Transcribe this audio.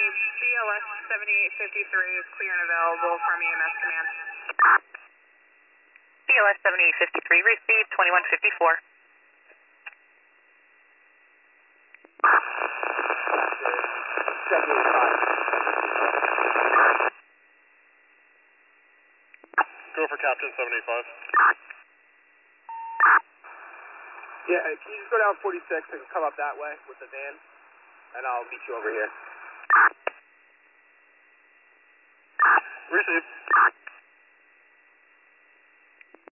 BLS 7853 is clear and available from EMS command. BLS 7853 received 2154. Go for Captain 785. Yeah, can you just go down 46 and come up that way with the van, and I'll meet you over here. Receive.